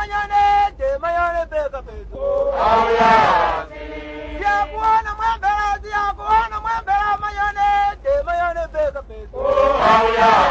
mayone pesa pesa. Oh yeah. Ya kuona mwembela mayone pesa pesa. Oh yeah.